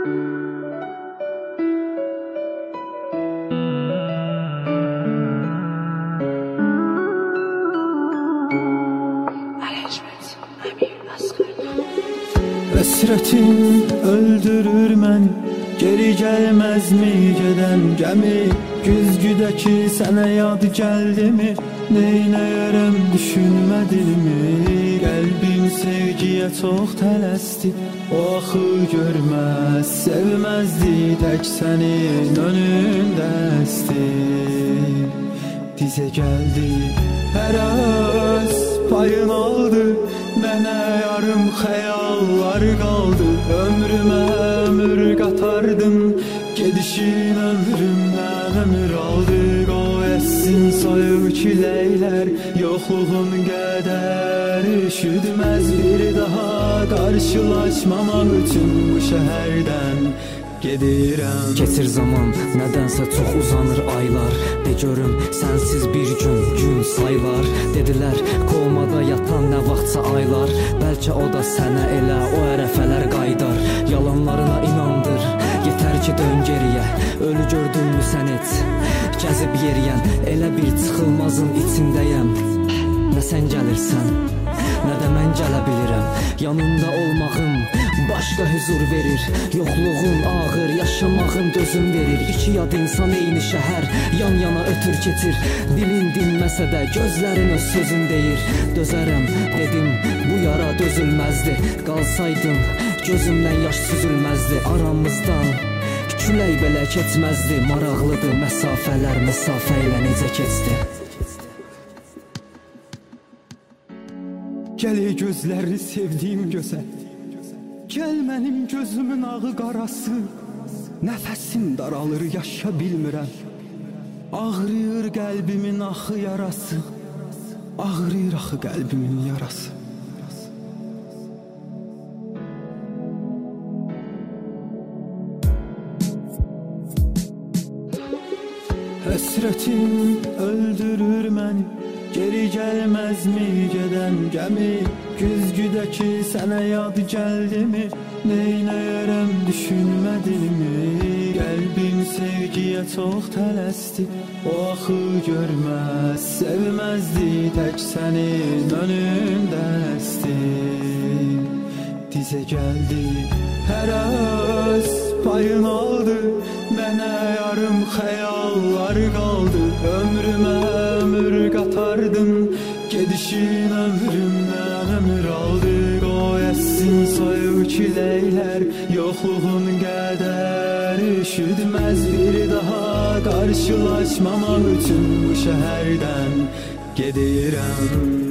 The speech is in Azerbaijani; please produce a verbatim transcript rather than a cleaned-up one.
Hasretin öldürür məni, geri gəlməz mi gedən gəmi? Güzgüdəki sənə yad gəldi mi? Neynəyərəm düşünmədinmi? Qəlbim sevgiyə çox tələsdi, o axı görməz, sevməzdi, tək sənin önündəsdi. Dizə gəldi, hər az payın aldı, mənə yarım xəyallar qaldı. Ömrümə ömür qatardın, gedişin ömrümdən ömür aldı. Qoyəsin soyuq küləklər, yoxluğun qədər üşüdməz. Bir daha qarşılaşmamaq üçün bu şəhərdən gedirəm. Keçir zaman, nədənsə çox uzanır aylar. De görüm, sənsiz bir gün, gün saylar. Dedilər, komada yatan nə vaxtsa aylar. Bəlkə o da sənə elə o ərəfələr qaydar. Yalanlarına inandır, yetər ki dön geriyə. Ölü gördün mü sən heç, gəzib yeriyən. Elə bir çıxılmazın içindəyəm. Nə sən gəlirsən, nə də mən gələ bilirəm. Yanında olmağım başqa hüzur verir. Yoxluğun ağır, yaşamağın dözüm verir. İki yad insan eyni şəhər, yan yana ötür keçir. Dilin dinməsə də gözlərin öz sözün deyir. Dözərəm dedim, bu yara dözülməzdi. Qalsaydım, gözümdən yaş süzülməzdi. Aramızdan külək belə keçməzdi. Maraqlıdır məsafələr, məsafə ilə necə keçdi. Gəl ey gözləri sevdiyim gözəl, gəl mənim gözümün ağı qarası. Nəfəsim daralır, yaşa bilmirəm. Ağrıyır qəlbimin axı yarası, ağrıyır axı qəlbimin yarası. Həsrətin öldürür məni, geri gəlməz mi gedən gəmi? Güzgüdəki sənə yad gəldi mi? Neynəyərəm düşünmədinmi? Qəlbim sevgiyə çox tələsdi, o axı görməz, sevməzdi, tək sənin önündəsdi. Dizə gəldi, hər az payın aldı, mənə yarım xəyallar qaldı. Ömrümə ömür qatardın, gedişin ömrümdən ömür aldı. Qoyəsin soyuq küləklər, yoxluğun qədər üşüdməz. Bir daha qarşılaşmamaq üçün bu şəhərdən gedirəm.